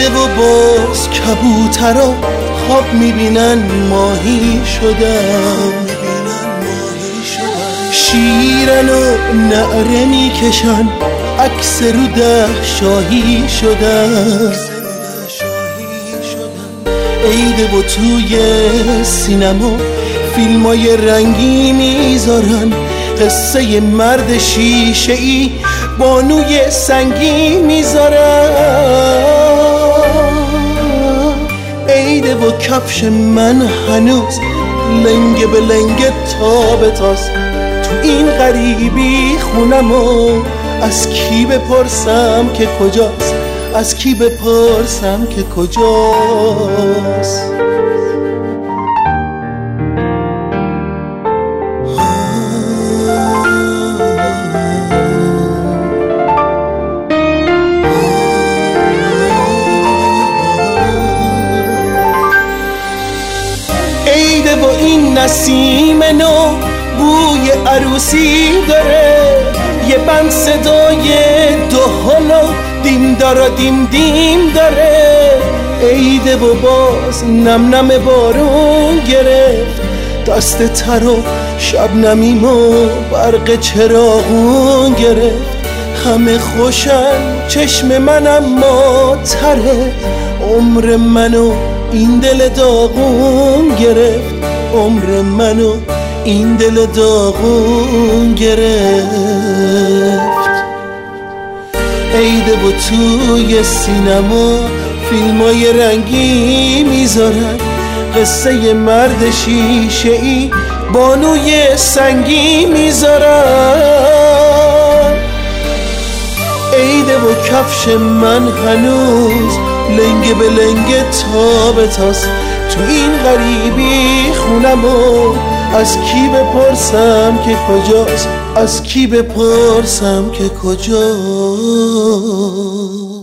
عیده و باز کبوترا خواب میبینن ماهی شدن، شیرن و نعره میکشن عکس رو ده شاهی شدن. عیده و توی سینما فیلمای رنگی میذارن، قصه مرد شیشه ای بانوی سنگی میذارن. عیده و کفش من هنوز لنگه به لنگه تابتاست. تو این غریبی خونمو از کی بپرسم که کجاست، از کی بپرسم که کجاست. عیده و این نسیم نو بوی عروسی داره، یه بند صدای دهل و دیم دارا دیم دیم داره. عیده و باز نم نم بارون گرفت دست تر و شبنمیم و برق چراغون گرفت. همه خوشن چشم من اما تره، عمر منو این دل داغون گرفت، عمر منو این دل داغون گرفت. عیده و توی سینما فیلمای رنگی میذارن، قصه مرد شیشه ای بانوی سنگی میذارن. عیده و کفش من هنوز لنگه به لنگه تابتاست. تو این غریبی خونمو از کی بپرسم که کجاست، از کی بپرسم که کجاست.